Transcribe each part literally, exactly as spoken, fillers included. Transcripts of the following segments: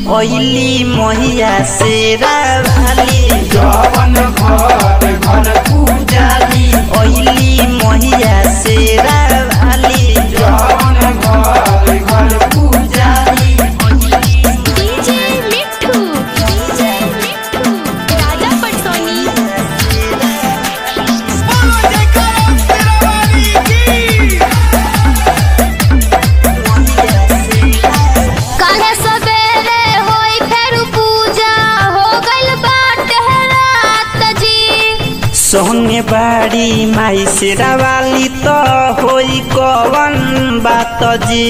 ओइली मोहिया शेरा वाली जवन घर घर पूजाली ओइली मोहिया शेरा वाली जवन घर घर पूजाली डीजे मिट्ठू डीजे मिट्ठू राजा पटसोनी काहे सवेरे होई फेर पूजा हो गइल बाटे रात जी सोने बाड़ी माई शेरा वाली तो होई कवन बात जी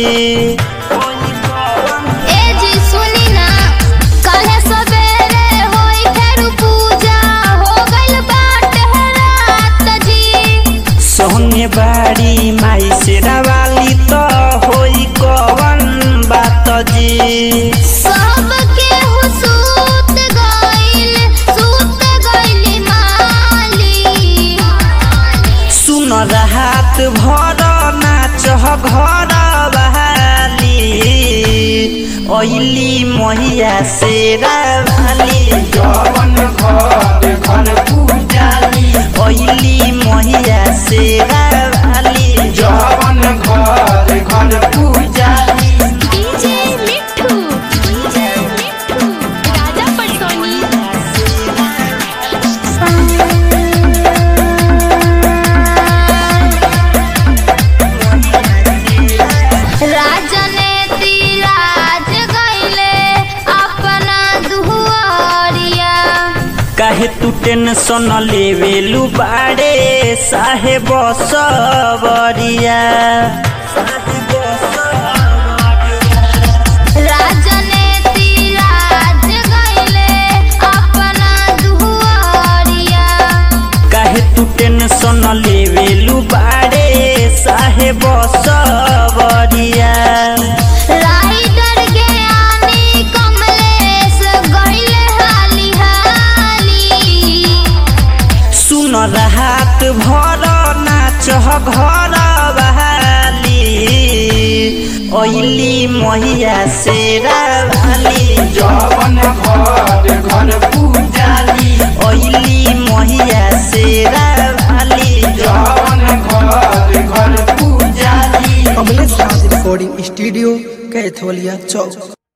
ए जी सुनी ना काहे सवेरे होई फेर पूजा हो गइल बाटे रात जी सोने बाड़ी माई शेरा वाली तो होई कवन बात जी सबके हुसूत गइल सूत गइल माली सुन रात भर नाच घर बहाली ओइली मोहिया शेरा वाली जवन घर घर पूजाली ओइली मोहिया शेरा वाली जवन घर घर पूजाली डीजे मिट्ठू डीजे मिट्ठू राजा पटसोनी राजने तिराज गइले अपना दुआरिया काहे तू टेंशन लेवेलू बाड़े साहेब सबरिया राजने तिराज गइले अपना दुआरिया काहे तू टेंशन लेवेलू बाड़े साहेब सबरिया राइडर के आनी कमलेश गइले हाली हाली सुन रात भर नाच घर बहाली ओइली मोहिया शेरा वाली जवन घर घर पूजाली ओइली मोहिया शेरा वाली जवन घर घर पूजाली कमलेश राज रिकॉर्डिंग स्टूडियो कैथोलिया चौक।